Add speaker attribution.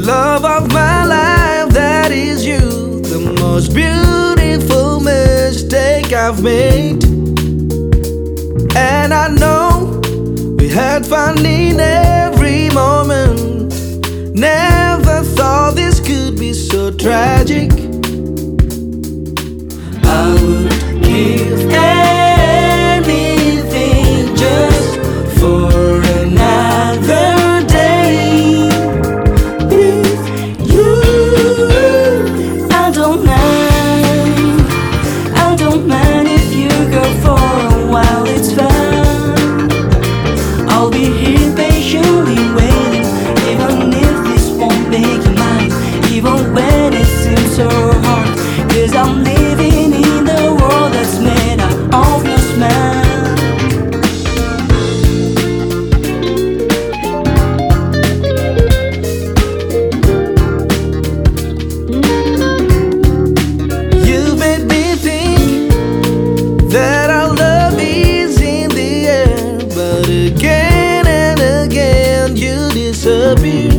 Speaker 1: love of my life, that is you. The most beautiful mistake I've made. And I know we had fun in every moment. Never thought this could be so tragic. I would give anything just for another day with you.
Speaker 2: I don't mind if you go for a while, it's fine. I'll be here patiently waiting, even if this won't make you mine, even when it seems so hard. 'Cause I'm living in the world that's made out of your smile.
Speaker 1: You made me think that our love is in the air, but again and again you disappear.